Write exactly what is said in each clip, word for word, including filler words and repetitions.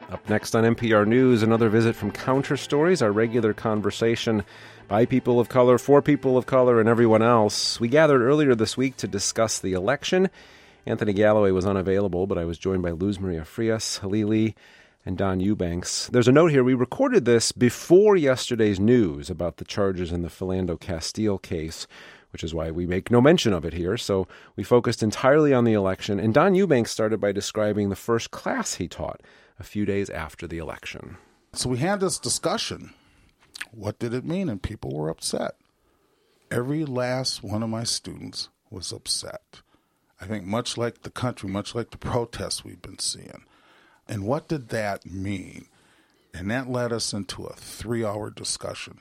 Up next on N P R News, another visit from Counter Stories, our regular conversation by people of color, for people of color, and everyone else. We gathered earlier this week to discuss the election. Anthony Galloway was unavailable, but I was joined by Luz Maria Frias, Halili, and Don Eubanks. There's a note here. We recorded this before yesterday's news about the charges in the Philando Castile case, which is why we make no mention of it here. So we focused entirely on the election. And Don Eubanks started by describing the first class he taught a few days after the election. So we had this discussion. What did it mean? And people were upset. Every last one of my students was upset. I think much like the country, much like the protests we've been seeing. And what did that mean? And that led us into a three-hour discussion.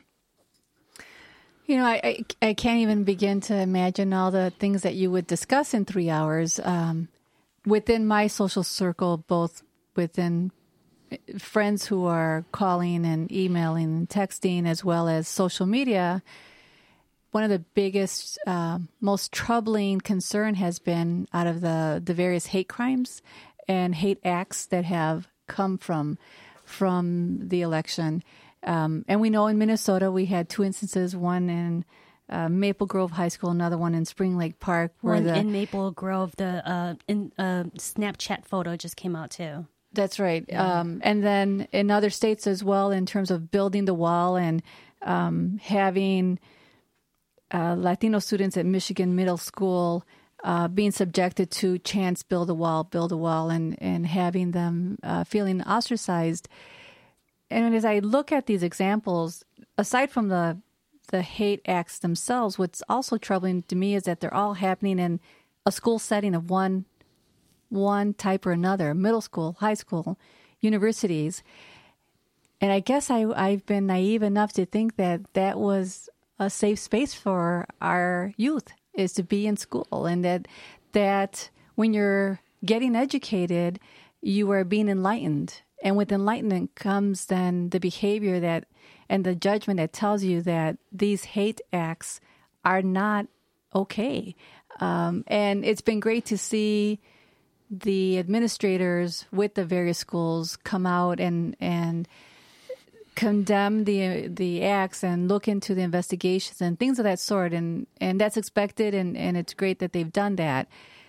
You know, I, I, I can't even begin to imagine all the things that you would discuss in three hours. Um, within my social circle, both within friends who are calling and emailing and texting, as well as social media, one of the biggest, uh, most troubling concern has been out of the, the various hate crimes and hate acts that have come from from the election. Um, and we know in Minnesota we had two instances, one in uh, Maple Grove High School, another one in Spring Lake Park. Where one the, in Maple Grove, the uh, in, uh, Snapchat photo just came out too. That's right. Yeah. Um, and then in other states as well, in terms of building the wall and um, having uh, Latino students at Michigan Middle School uh, being subjected to chants, build a wall, build a wall, and, and having them uh, feeling ostracized. And as I look at these examples, aside from the the hate acts themselves, what's also troubling to me is that they're all happening in a school setting of one one type or another, middle school, high school, universities. And I guess I, I've been naive enough to think that that was a safe space for our youth, is to be in school, and that that when you're getting educated, you are being enlightened. And with enlightenment comes then the behavior that and the judgment that tells you that these hate acts are not okay. Um, and it's been great to see the administrators with the various schools come out and and condemn the the acts and look into the investigations and things of that sort. And, and that's expected, and, and it's great that they've done that.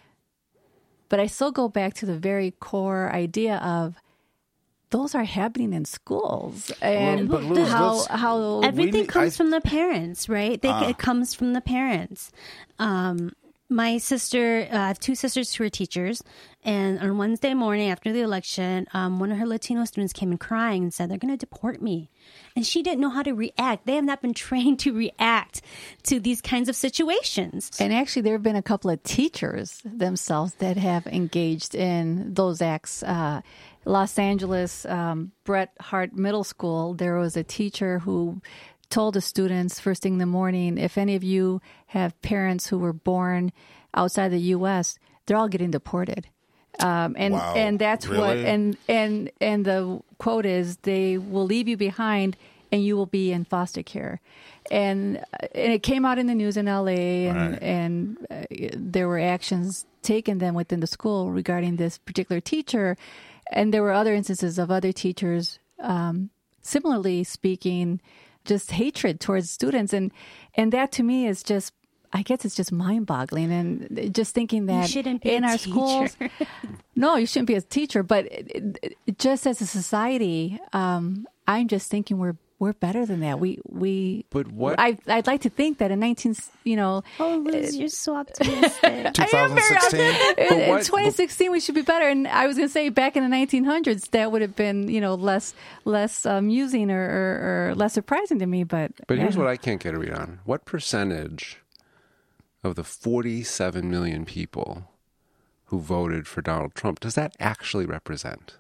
But I still go back to the very core idea of those are happening in schools, and well, Luz, how how everything need, comes I, from the parents, right? They, uh, it comes from the parents. Um, my sister, uh, I have two sisters who are teachers, and on Wednesday morning after the election, um, one of her Latino students came in crying and said, they're going to deport me. And she didn't know how to react. They have not been trained to react to these kinds of situations. And actually, there have been a couple of teachers themselves that have engaged in those acts. Uh, Los Angeles, um, Bret Hart Middle School, there was a teacher who told the students first thing in the morning, if any of you have parents who were born outside the U S, they're all getting deported. Um, and wow. and that's really? what and and and the quote is, they will leave you behind and you will be in foster care. And and it came out in the news in L A, and right. and uh, there were actions taken then within the school regarding this particular teacher. And there were other instances of other teachers, um, similarly speaking, just hatred towards students. And, and that to me is just, I guess it's just mind-boggling. And just thinking that you shouldn't be in a our teacher. schools, no, you shouldn't be a teacher. But it, it, just as a society, um, I'm just thinking we're we're better than that. We we. But what I I'd like to think that in nineteen, you know. Oh, Liz, you're so optimistic. twenty sixteen. In, in what- twenty sixteen, we should be better. And I was going to say, back in the nineteen hundreds, that would have been, you know, less less amusing or, or, or less surprising to me. But But here's yeah. what I can't get a read on. What percentage of the forty-seven million people who voted for Donald Trump does that actually represent?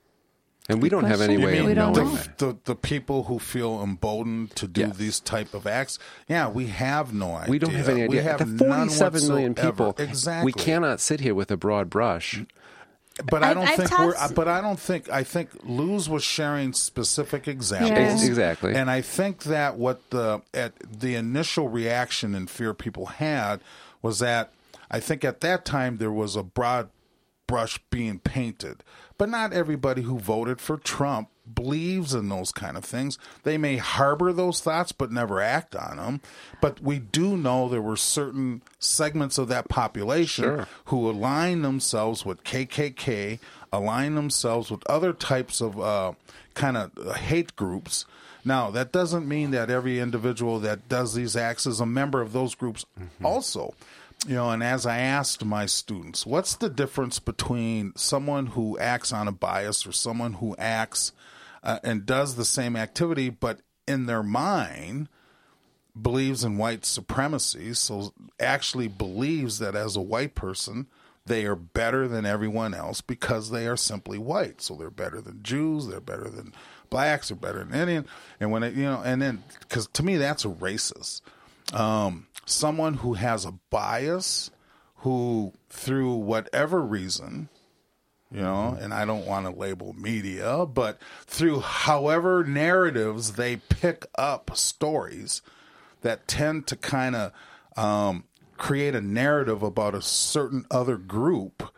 And we Good don't have any question. way You of mean We don't knowing know. that. the, the the people who feel emboldened to do Yes. these type of acts? Yeah, we have no idea. We don't have any idea. We have the forty-seven none million whatsoever. people. Exactly. We cannot sit here with a broad brush. But I I've- don't I've think taught we're. s- But I don't think. I think Luz was sharing specific examples. Yeah. Ex- Exactly. And I think that what the at the initial reaction and fear people had was that I think at that time there was a broad brush being painted. But not everybody who voted for Trump believes in those kind of things. They may harbor those thoughts but never act on them. But we do know there were certain segments of that population Sure. who align themselves with K K K, align themselves with other types of uh, kind of hate groups. Now, that doesn't mean that every individual that does these acts is a member of those groups mm-hmm. also. You know, and as I asked my students, what's the difference between someone who acts on a bias or someone who acts uh, and does the same activity, but in their mind believes in white supremacy, so actually believes that as a white person, they are better than everyone else because they are simply white. So they're better than Jews, they're better than blacks, they're better than Indian. And when it, you know, and then, because to me, that's a racist. Um, someone who has a bias, who through whatever reason, you know, and I don't want to label media, but through however narratives they pick up stories that tend to kind of um, create a narrative about a certain other group.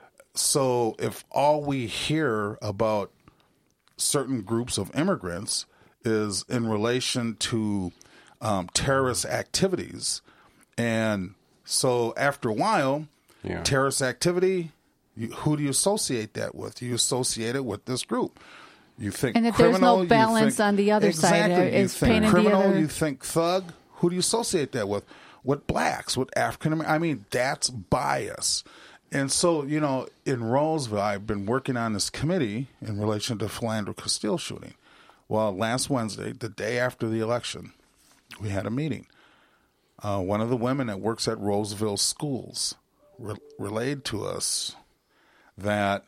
So if all we hear about certain groups of immigrants is in relation to um, terrorist activities, and so after a while, yeah. terrorist activity, you, who do you associate that with? You associate it with this group. You think and if criminal, there's no balance think, on the other exactly, side, you it's think painting criminal, the other. you think thug. Who do you associate that with? With blacks, with African Americans. I mean, that's bias. And so, you know, in Roseville, I've been working on this committee in relation to Philander Castile shooting. Well, last Wednesday, the day after the election, we had a meeting. Uh, one of the women that works at Roseville schools re- relayed to us that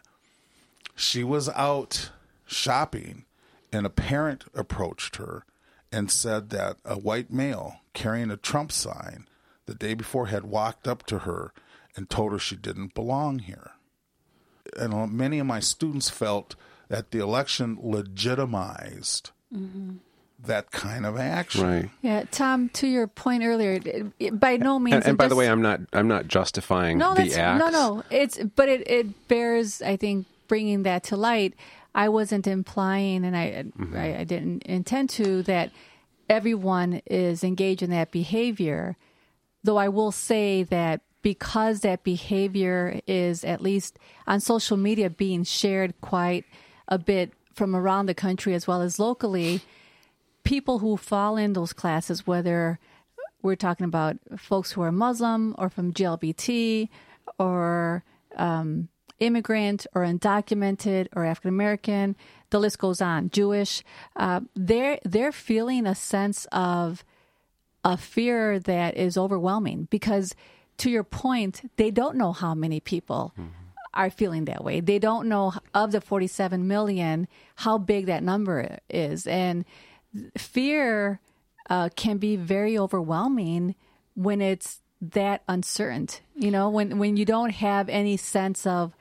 she was out shopping and a parent approached her and said that a white male carrying a Trump sign the day before had walked up to her and told her she didn't belong here. And many of my students felt that the election legitimized mm-hmm. that kind of action. Right. Yeah, Tom, to your point earlier, it, it, by no means. And, and by just, the way, I'm not. I'm not justifying no, the that's, acts. No, no. It's but it, it bears, I think, bringing that to light. I wasn't implying, and I, mm-hmm. I I didn't intend to, that everyone is engaged in that behavior. Though I will say that because that behavior is, at least on social media, being shared quite a bit from around the country as well as locally, people who fall in those classes, whether we're talking about folks who are Muslim or from G L B T or um, immigrant or undocumented or African American, the list goes on, Jewish, uh, they're they're feeling a sense of a fear that is overwhelming because, to your point, they don't know how many people mm-hmm. are feeling that way. They don't know, of the forty-seven million, how big that number is. And fear uh, can be very overwhelming when it's that uncertain. You know, when, when you don't have any sense of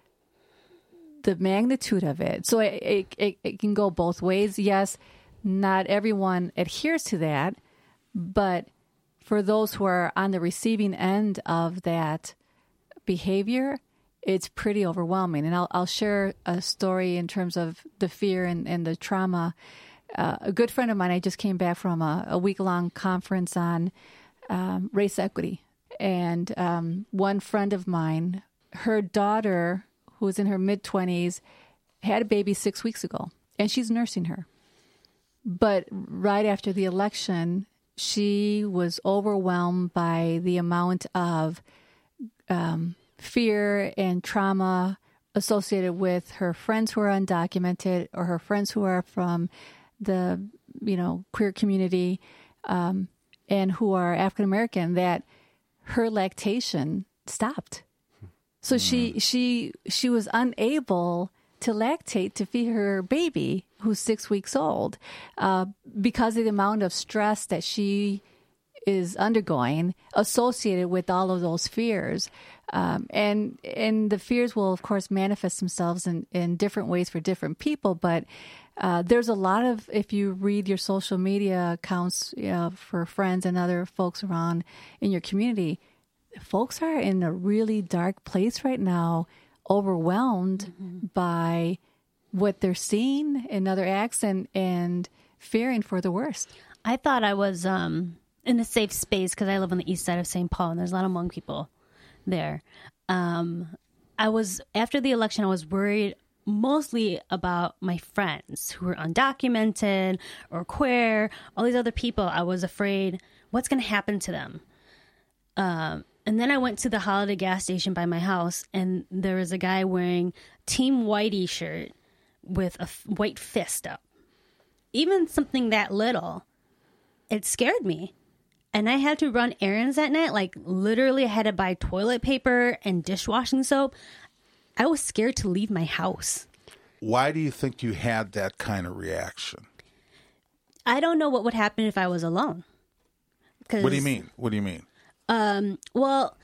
the magnitude of it. So it, it, it can go both ways. Yes, not everyone adheres to that, but for those who are on the receiving end of that behavior, it's pretty overwhelming. And I'll, I'll share a story in terms of the fear and, and the trauma. Uh, a good friend of mine, I just came back from a, a week-long conference on um, race equity. And um, one friend of mine, her daughter, who was in her mid-twenties, had a baby six weeks ago, and she's nursing her. But right after the election, she was overwhelmed by the amount of um, fear and trauma associated with her friends who are undocumented or her friends who are from the, you know, queer community um, and who are African American, that her lactation stopped. So mm. she she she was unable to lactate to feed her baby, who's six weeks old, uh, because of the amount of stress that she is undergoing associated with all of those fears. Um, and and the fears will, of course, manifest themselves in, in different ways for different people. But uh, there's a lot of, if you read your social media accounts, you know, for friends and other folks around in your community, folks are in a really dark place right now overwhelmed mm-hmm. by what they're seeing in other acts and, and fearing for the worst. I thought I was um, in a safe space because I live on the east side of Saint Paul, and there's a lot of Hmong people there. Um, I was, after the election, I was worried mostly about my friends who were undocumented or queer, all these other people. I was afraid, what's going to happen to them? Um, and then I went to the Holiday gas station by my house, and there was a guy wearing Team Whitey shirt with a f- white fist up. Even something that little, it scared me. And I had to run errands that night. Like, literally, I had to buy toilet paper and dishwashing soap. I was scared to leave my house. Why do you think you had that kind of reaction? I don't know what would happen if I was alone. What do you mean? What do you mean? Um, well,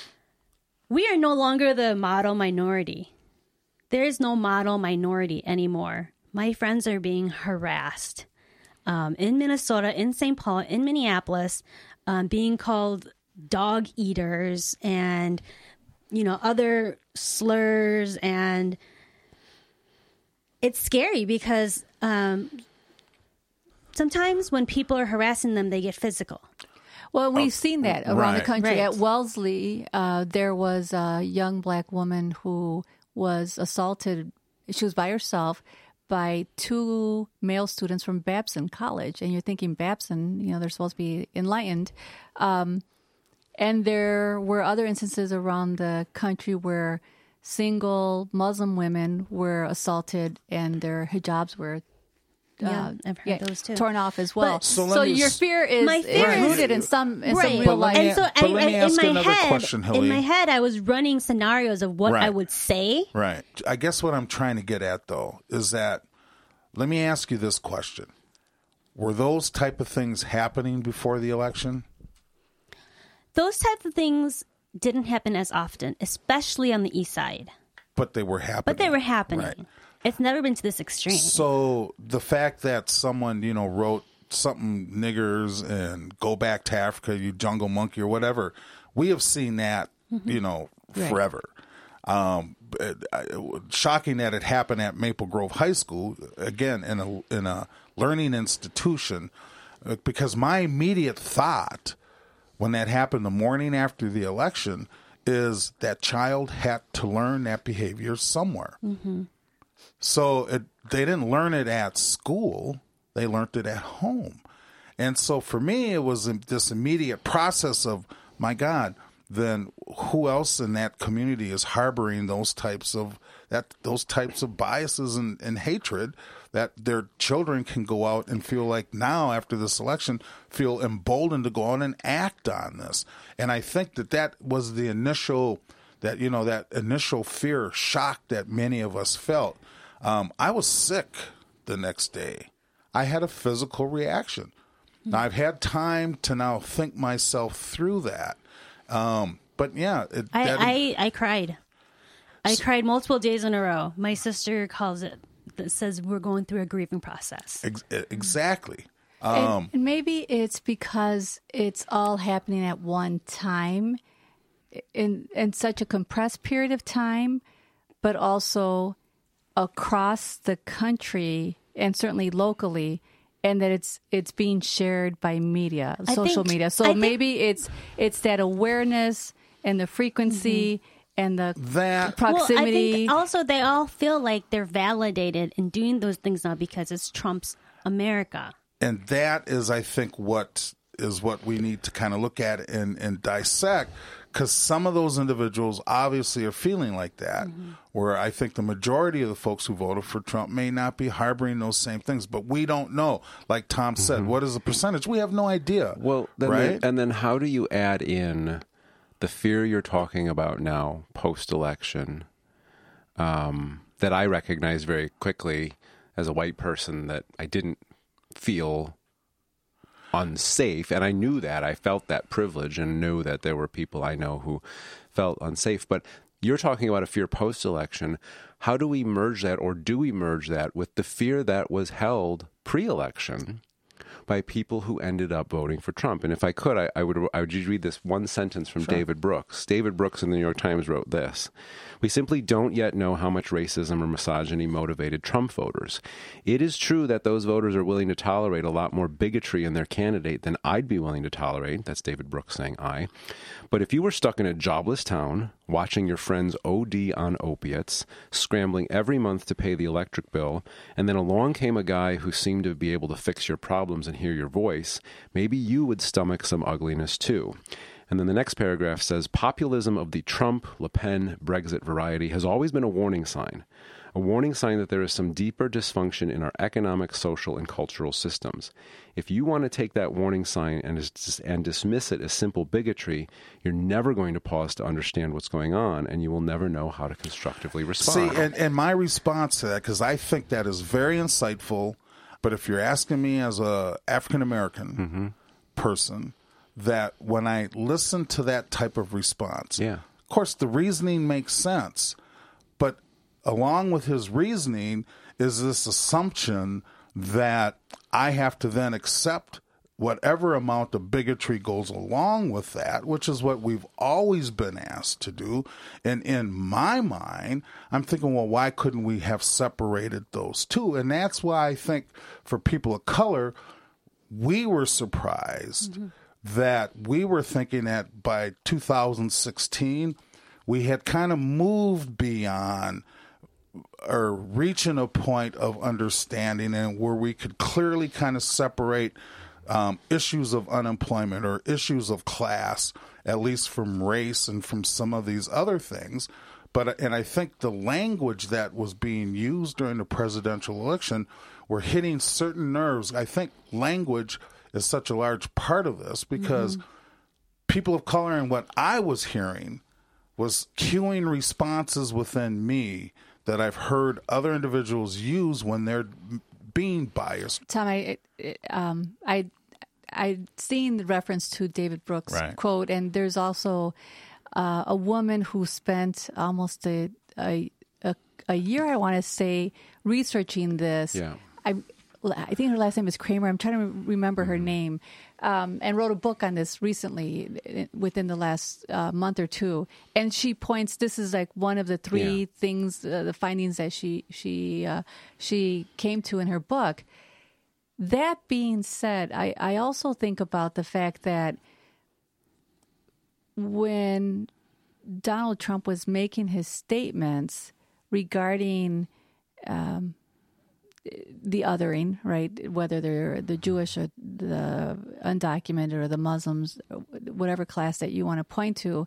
we are no longer the model minority. There is no model minority anymore. My friends are being harassed. Um, in Minnesota, in Saint Paul, in Minneapolis, um, being called dog eaters and, you know, other slurs. And it's scary because um, sometimes when people are harassing them, they get physical. Well, we've seen that around right. the country. Right. At Wellesley, uh, there was a young black woman who was assaulted. She was by herself by two male students from Babson College. And you're thinking, Babson, you know, they're supposed to be enlightened. Um, and there were other instances around the country where single Muslim women were assaulted and their hijabs were Yeah, uh, I've heard yeah, those too. torn off as well. But- So so let me your s- fear is, My fear is is- rooted in some in Right. some real But let life. me- And so but I, let me I, ask in you my another head, question, in Hilly. my head, I was running scenarios of what Right. I would say. Right. I guess what I'm trying to get at, though, is that, let me ask you this question. Were those type of things happening before the election? Those types of things didn't happen as often, especially on the east side. But they were happening. But they were happening. Right. It's never been to this extreme. So the fact that someone, you know, wrote something niggers and go back to Africa, you jungle monkey or whatever, we have seen that, Mm-hmm. you know, Right. forever. Um, but, uh, shocking that it happened at Maple Grove High School, again, in a, in a learning institution, uh, because my immediate thought when that happened the morning after the election is that child had to learn that behavior somewhere. Mm-hmm. So it, they didn't learn it at school. They learned it at home. And so for me, it was this immediate process of, my God, then who else in that community is harboring those types of that those types of biases and, and hatred that their children can go out and feel like now after this election feel emboldened to go out and act on this. And I think that that was the initial that you know that initial fear, shock that many of us felt. Um, I was sick the next day. I had a physical reaction. Now, I've had time to now think myself through that. Um, but yeah, it, I, that, I, I cried. I cried multiple days in a row. My sister calls it, that says we're going through a grieving process. ex- exactly. And- Um, and maybe it's because it's all happening at one time in in such a compressed period of time, but also across the country and certainly locally, and that it's it's being shared by media, I social think- media. I So think- maybe it's it's that awareness and the frequency and the That- proximity. Well, I think also they all feel like they're validated in doing those things now because it's Trump's America. and that is, I think, what is what we need to kind of look at and, and dissect, because some of those individuals obviously are feeling like that, Mm-hmm. where I think the majority of the folks who voted for Trump may not be harboring those same things, but we don't know. Like Tom said, what is the percentage? We have no idea. Well, then right? the- and then how do you add in the fear you're talking about now, post-election, um, that I recognize very quickly as a white person that I didn't feel unsafe, and I knew that. I felt that privilege and knew that there were people I know who felt unsafe. But you're talking about a fear post-election. How do we merge that, or do we merge that with the fear that was held pre-election? by people who ended up voting for Trump. And if I could, I, I would I would just read this one sentence from sure. David Brooks. David Brooks in the New York Times wrote this: "We simply don't yet know how much racism or misogyny motivated Trump voters. It is true that those voters are willing to tolerate a lot more bigotry in their candidate than I'd be willing to tolerate." That's David Brooks saying I. "But if you were stuck in a jobless town, watching your friends O D on opiates, scrambling every month to pay the electric bill, and then along came a guy who seemed to be able to fix your problems and hear your voice, maybe you would stomach some ugliness too." And then the next paragraph says, "Populism of the Trump, Le Pen, Brexit variety has always been a warning sign. A warning sign that there is some deeper dysfunction in our economic, social, and cultural systems. If you want to take that warning sign and, and dismiss it as simple bigotry, you're never going to pause to understand what's going on, and you will never know how to constructively respond." See, and, and my response to that, because I think that is very insightful, but if you're asking me as a African-American mm-hmm. person, that when I listen to that type of response, yeah. of course the reasoning makes sense, but along with his reasoning is this assumption that I have to then accept whatever amount of bigotry goes along with that, which is what we've always been asked to do. And in my mind, I'm thinking, well, why couldn't we have separated those two? And that's why I think for people of color, we were surprised mm-hmm. that we were thinking that by two thousand sixteen, we had kind of moved beyond or reaching a point of understanding and where we could clearly kind of separate um, issues of unemployment or issues of class, at least from race and from some of these other things. But and I think the language that was being used during the presidential election were hitting certain nerves. I think language is such a large part of this because mm-hmm. people of color and what I was hearing was cueing responses within me that I've heard other individuals use when they're being biased. Tom, I, um, I, I'd seen the reference to David Brooks' right. quote, and there's also uh, a woman who spent almost a a, a, a year, I want to say, researching this. Yeah. I, I think her last name is Kramer. I'm trying to remember her mm-hmm. name, um, and wrote a book on this recently within the last uh, month or two. And she points, this is like one of the three yeah. things, uh, the findings that she she uh, she came to in her book. That being said, I, I also think about the fact that when Donald Trump was making his statements regarding um, the othering, right, whether they're the Jewish or the undocumented or the Muslims, whatever class that you want to point to,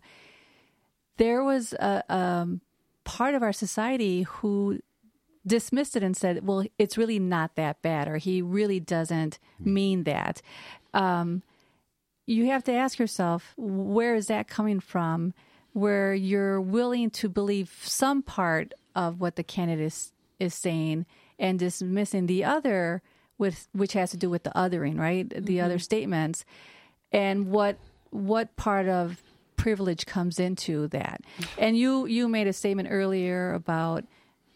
there was a um, part of our society who dismissed it and said, well, it's really not that bad, or he really doesn't mean that. Um, you have to ask yourself, where is that coming from, where you're willing to believe some part of what the candidate is, is saying and dismissing the other, with which has to do with the othering, right? The mm-hmm. other statements, and what what part of privilege comes into that. And you you made a statement earlier about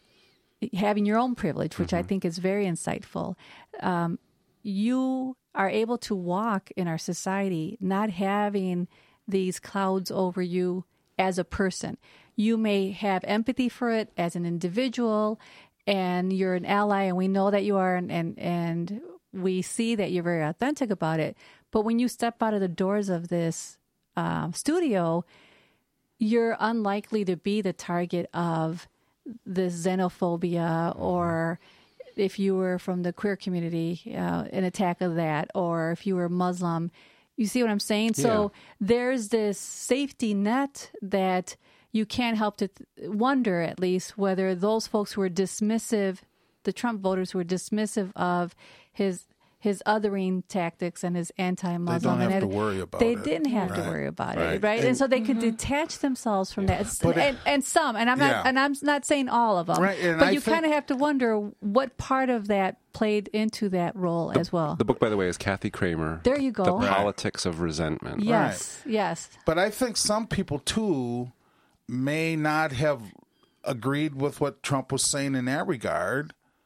having your own privilege, which mm-hmm. I think is very insightful. Um, you are able to walk in our society not having these clouds over you as a person. You may have empathy for it as an individual, and you're an ally, and we know that you are, and, and, and we see that you're very authentic about it. But when you step out of the doors of this uh, studio, you're unlikely to be the target of this xenophobia, or if you were from the queer community, uh, an attack of that, or if you were Muslim. You see what I'm saying? Yeah. So there's this safety net that you can't help to th- wonder, at least, whether those folks who were dismissive, the Trump voters who were dismissive of his his othering tactics and his anti-Muslim. They don't have and to worry about they it. They didn't have right. to worry about right. it, right? And, and so they could mm-hmm. detach themselves from that. But and, it, and some, and I'm not, yeah. and I'm not saying all of them, right. and but I you think, kind of have to wonder what part of that played into that role the, as well. The book, by the way, is Kathy Kramer. There you go. The right. Politics of Resentment. Yes, right. yes. But I think some people too may not have agreed with what Trump was saying in that regard.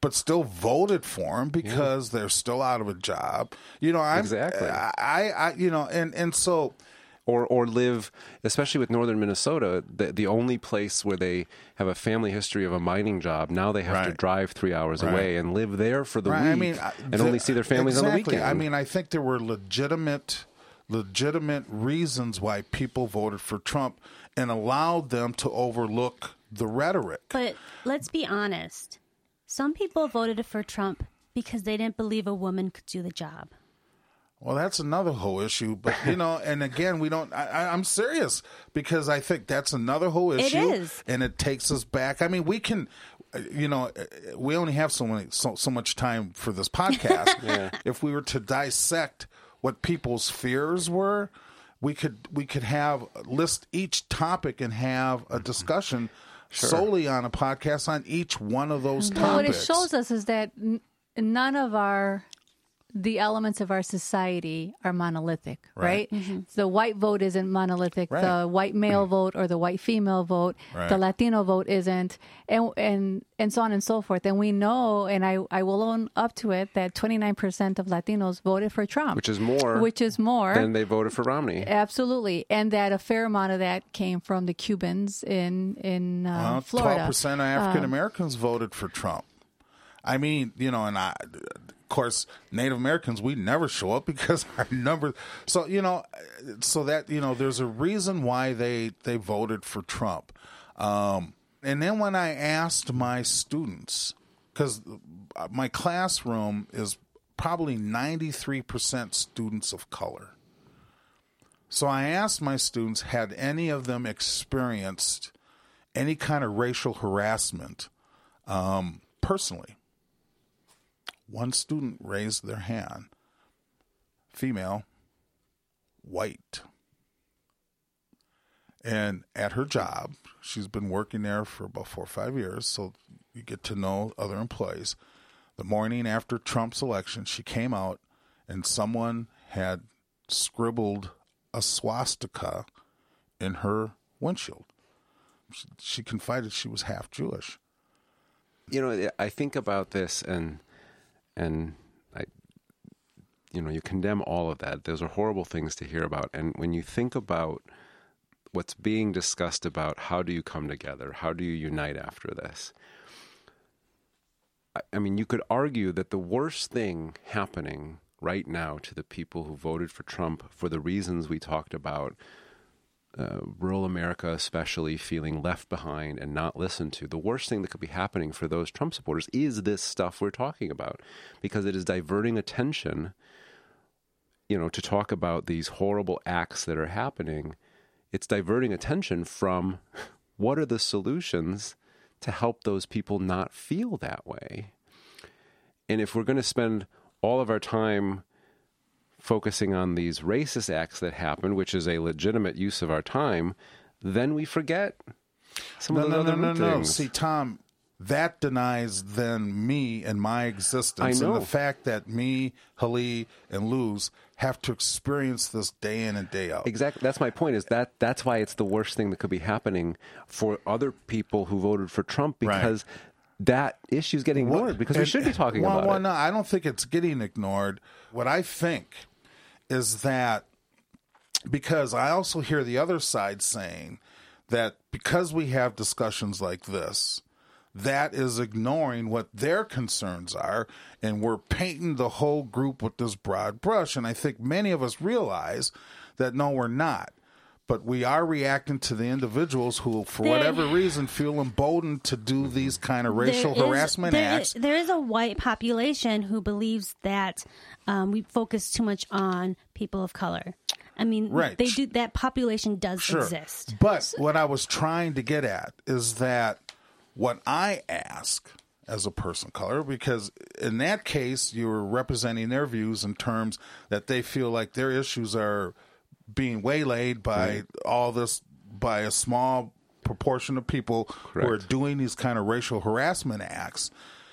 but still voted for him because yeah. they're still out of a job. You know, I'm, exactly. I, I, I, you know, and, and so. Or or live, especially with northern Minnesota, the, the only place where they have a family history of a mining job, now they have right. to drive three hours right. away and live there for the right. week I mean, and the, only see their families exactly. on the weekend. I mean, I think there were legitimate, legitimate reasons why people voted for Trump and allowed them to overlook the rhetoric. But let's be honest. Some people voted for Trump because they didn't believe a woman could do the job. Well, that's another whole issue, but you know, and again, we don't. I, I'm serious because I think that's another whole issue, it is. And it takes us back. I mean, we can, you know, we only have so many, so, so much time for this podcast. yeah. If we were to dissect what people's fears were, we could we could have list each topic and have a discussion sure. solely on a podcast on each one of those topics. Well, what it shows us is that n- none of our the elements of our society are monolithic, right? right? Mm-hmm. The white vote isn't monolithic. Right. The white male vote or the white female vote, right. the Latino vote isn't, and and and so on and so forth. And we know, and I, I will own up to it, that twenty-nine percent of Latinos voted for Trump. Which is more. Which is more. Than they voted for Romney. Absolutely. And that a fair amount of that came from the Cubans in, in uh, well, Florida. twelve percent of African Americans um, voted for Trump. I mean, you know, and I... Of course, Native Americans, we never show up because our numbers. So, you know, so that, you know, there's a reason why they, they voted for Trump. Um, and then when I asked my students, because my classroom is probably ninety-three percent students of color. So I asked my students, had any of them experienced any kind of racial harassment um, personally? One student raised their hand. Female, white. And at her job, she's been working there for about four or five years, so you get to know other employees. The morning after Trump's election, she came out and someone had scribbled a swastika in her windshield. She, she confided she was half Jewish. You know, I think about this and... And, I, you know, you condemn all of that. Those are horrible things to hear about. And when you think about what's being discussed about how do you come together, how do you unite after this, I, I mean, you could argue that the worst thing happening right now to the people who voted for Trump for the reasons we talked about, Uh, rural America especially feeling left behind and not listened to, the worst thing that could be happening for those Trump supporters is this stuff we're talking about, because it is diverting attention, you know, to talk about these horrible acts that are happening. It's diverting attention from what are the solutions to help those people not feel that way. And if we're going to spend all of our time focusing on these racist acts that happen, which is a legitimate use of our time, then we forget some no, of the no, other no, no, things. no. See, Tom, that denies then me and my existence, I know. and the fact that me, Hallie, and Luz have to experience this day in and day out. Exactly. That's my point. Is that that's why it's the worst thing that could be happening for other people who voted for Trump, because. Right. That issue is getting ignored what, because we and, should be talking well, about well, it. Well, no, I don't think it's getting ignored. What I think is that, because I also hear the other side saying that because we have discussions like this, that is ignoring what their concerns are, and we're painting the whole group with this broad brush. And I think many of us realize that, no, we're not. But we are reacting to the individuals who, for there, whatever reason, feel emboldened to do these kind of racial is, harassment there, acts. There is a white population who believes that um, we focus too much on people of color. I mean, right. they do. That population does sure. exist. But what I was trying to get at is that what I ask as a person of color, because in that case, you're representing their views in terms that they feel like their issues are being waylaid by right. all this, by a small proportion of people Correct. Who are doing these kind of racial harassment acts.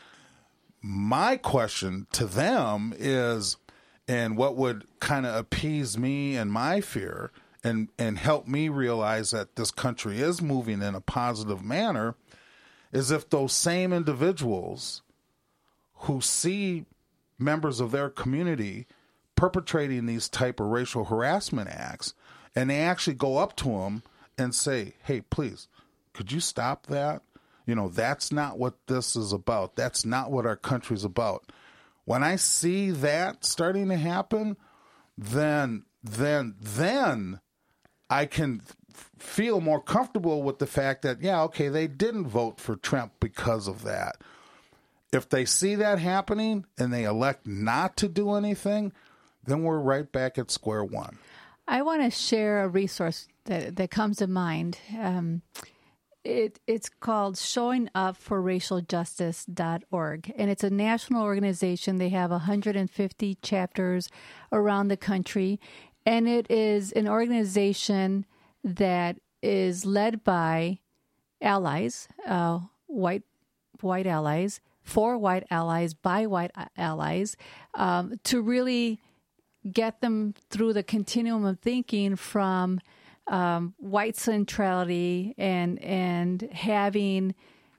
My question to them is, and what would kind of appease me and my fear and, and help me realize that this country is moving in a positive manner, is if those same individuals who see members of their community perpetrating these type of racial harassment acts, and they actually go up to them and say, hey, please, could you stop that? You know, that's not what this is about. That's not what our country's about. When I see that starting to happen, then, then, then I can f- feel more comfortable with the fact that, yeah, okay, they didn't vote for Trump because of that. If they see that happening and they elect not to do anything, then we're right back at square one. I want to share a resource that, that comes to mind. Um, it, it's called showing up for racial justice dot org, and it's a national organization. They have one hundred fifty chapters around the country, and it is an organization that is led by allies, uh, white white allies, for white allies, by white allies, um, to really get them through the continuum of thinking from um, white centrality and and having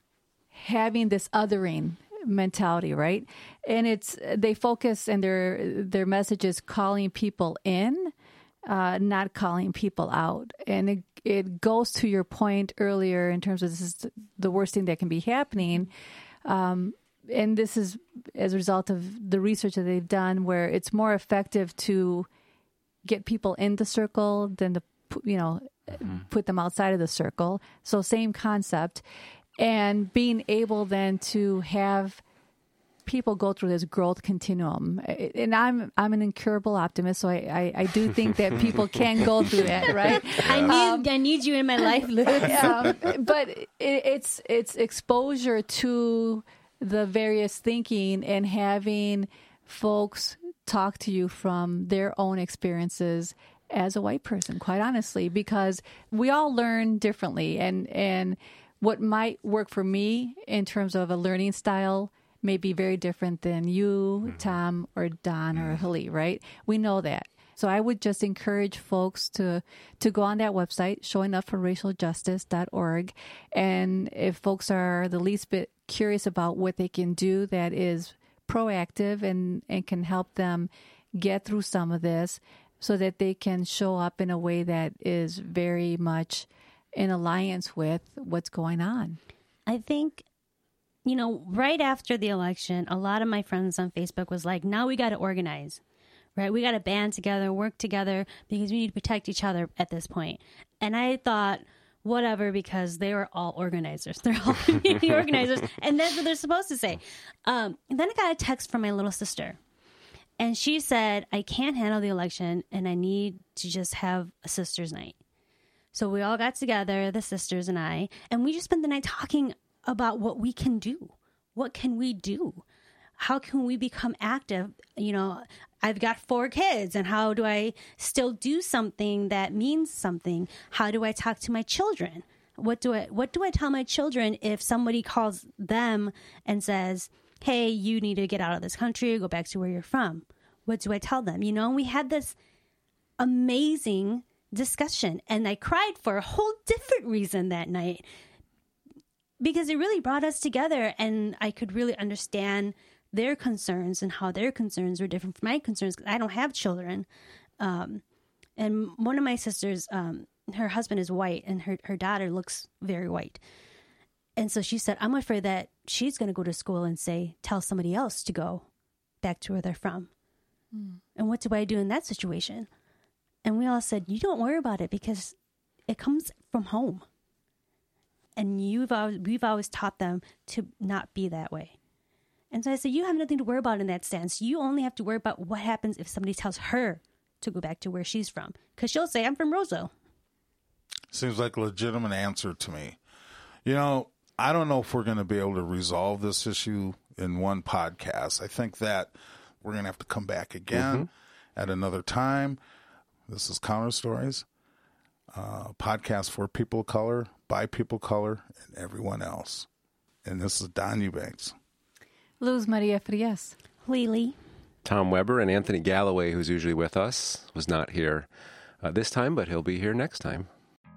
having this othering mentality, right? And it's they focus and their their message is calling people in, uh, not calling people out. And it it goes to your point earlier in terms of this is the worst thing that can be happening. Um, and this is as a result of the research that they've done, where it's more effective to get people in the circle than to, you know, mm-hmm. put them outside of the circle. So same concept. And being able then to have people go through this growth continuum. And I'm I'm an incurable optimist, so I, I, I do think that people can go through that, right? I need um, I need you in my life, Liz. um, but it, it's it's exposure to the various thinking and having folks talk to you from their own experiences as a white person, quite honestly, because we all learn differently, and and what might work for me in terms of a learning style may be very different than you, Tom, or Don, or Hali, right? We know that. So I would just encourage folks to to go on that website, showing up for racial justice dot org. And if folks are the least bit curious about what they can do that is proactive and, and can help them get through some of this so that they can show up in a way that is very much in alliance with what's going on. I think, you know, right after the election, a lot of my friends on Facebook was like, now we got to organize, right? We got to band together, work together, because we need to protect each other at this point. And I thought, whatever, because they were all organizers. They're all community organizers. And that's what they're supposed to say. Um, and then I got a text from my little sister. And she said, I can't handle the election and I need to just have a sister's night. So we all got together, the sisters and I, and we just spent the night talking about what we can do. What can we do? How can we become active? You know, I've got four kids, and how do I still do something that means something? How do I talk to my children? What do I what do I tell my children if somebody calls them and says, hey, you need to get out of this country, go back to where you're from? What do I tell them? You know, we had this amazing discussion, and I cried for a whole different reason that night, because it really brought us together, and I could really understand their concerns and how their concerns were different from my concerns, because I don't have children. Um, and one of my sisters, um, her husband is white, and her, her daughter looks very white. And so she said, I'm afraid that she's going to go to school and say, tell somebody else to go back to where they're from. Mm. And what do I do in that situation? And we all said, you don't worry about it, because it comes from home. And you've always, we've always taught them to not be that way. And so I said, you have nothing to worry about in that sense. You only have to worry about what happens if somebody tells her to go back to where she's from. Because she'll say, I'm from Roseville. Seems like a legitimate answer to me. You know, I don't know if we're going to be able to resolve this issue in one podcast. I think that we're going to have to come back again mm-hmm. at another time. This is Counter Stories, uh, podcast for people of color, by people of color, and everyone else. And this is Don Eubanks. Luz Maria Frias. Lily. Tom Weber, and Anthony Galloway, who's usually with us, was not here uh, this time, but he'll be here next time.